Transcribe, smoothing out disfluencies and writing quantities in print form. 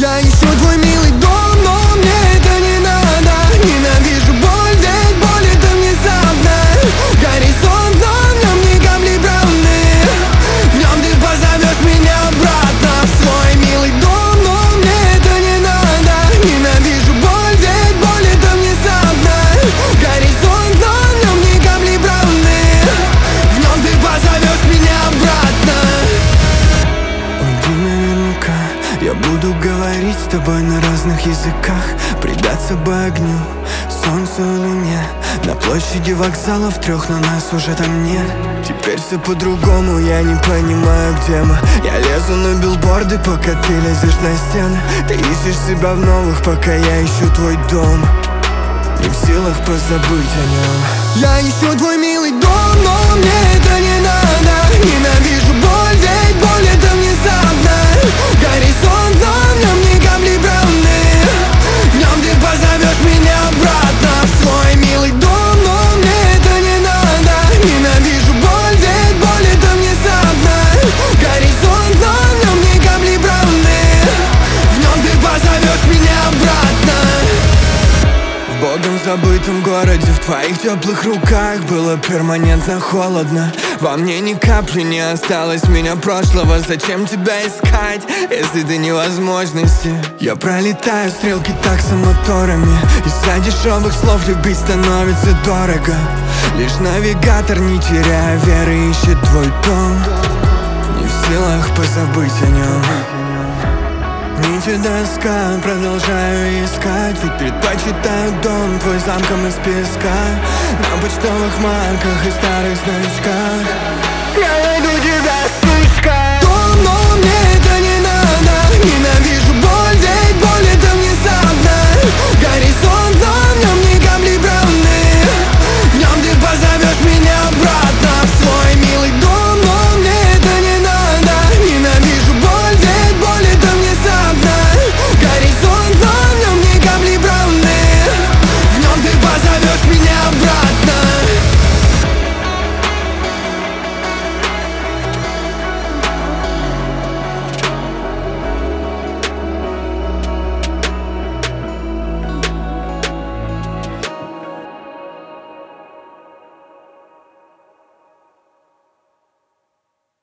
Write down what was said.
Я ищу твой милый дом, но мне это не надо. Ненавижу боль, ведь боль это внезапно. Горизонт, но в нем ни капли правды. В нем ты позовешь меня обратно в свой милый дом, но мне это не надо. Ненавижу боль, ведь боль это внезапно. Горизонт, но в нем ни капли правды. В нем ты позовешь меня обратно. Уйди наверняка, я буду говорить с тобой на разных языках. Предаться бы огню, солнцу и луне. На площади вокзалов 3, но нас уже там нет. Теперь все по-другому, я не понимаю, где мы. Я лезу на билборды, пока ты лезешь на стены. Ты ищешь себя в новых, пока я ищу твой дом. Не в силах позабыть о нем. Я ищу твой милый дом, но мне это не надо. Ненавижу боль, ведь боль это внезапно. Горизонт, но в нем ни капли правды. В нем ты позовешь меня обратно в свой милый дом, но мне это не надо. Ненавижу боль, ведь боль это внезапно. Горизонт, но в нем ни капли правды. В нем ты позовешь меня обратно. В богом забытом городе, в твоих теплых руках было перманентно холодно. Во мне ни капли не осталось меня прошлого. Зачем тебя искать, если ты невозможности? Я пролетаю стрелки таксомоторами. Из-за дешевых слов любить становится дорого. Лишь навигатор, не теряя веры, ищет твой дом. Не в силах позабыть о нем. Нити доска, продолжаю искать. Ведь предпочитаю дом твой замком из песка. На почтовых марках и старых значках. Я найду тебя